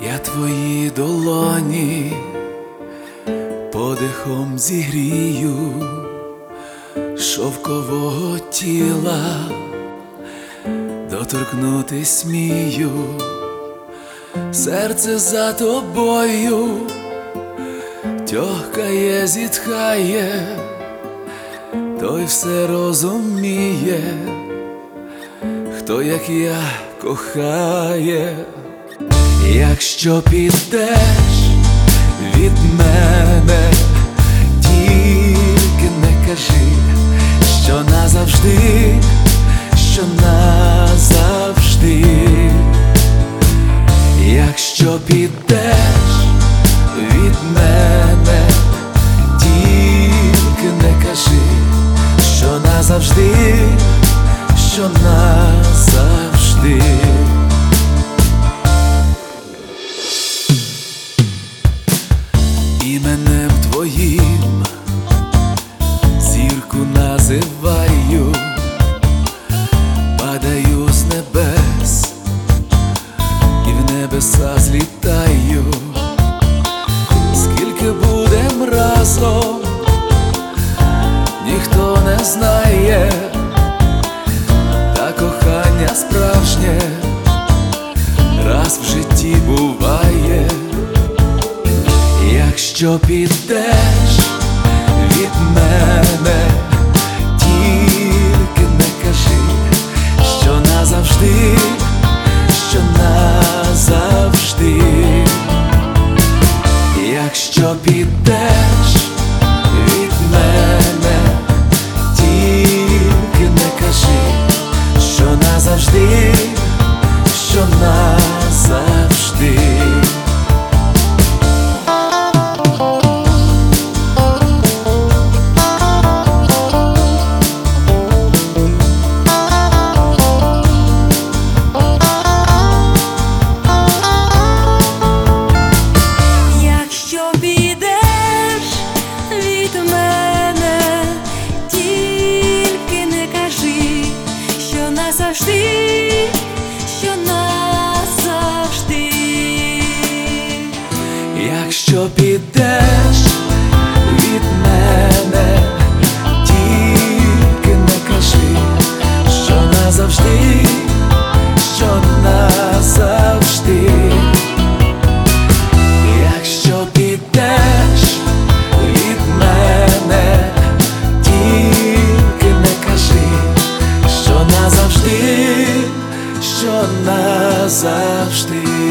Я твої долоні подихом зігрію, шовкового тіла доторкнутись смію, серце за тобою тьохкає, зітхає, той все розуміє, хто, як я, кохає. Якщо підеш від мене, тільки не кажи, що назавжди, що назавжди. Якщо підеш від мене, тільки не кажи, що назавжди, що назавжди. Іменем твоїм зірку називаю, падаю з небес і в небеса злітаю. Скільки будем разом, ніхто не знає, та кохання справжнє раз в житті буває. Якщо підеш від мене, тільки не кажи, що назавжди, що назавжди. Якщо підеш від мене, тільки не кажи, що назавжди, що назавжди. Назавжди, що назавжди. Якщо підеш від мене, тільки не кажи, що назавжди, що назавжди. Якщо підеш від мене, тільки не кажи, що назавжди, що назавжди.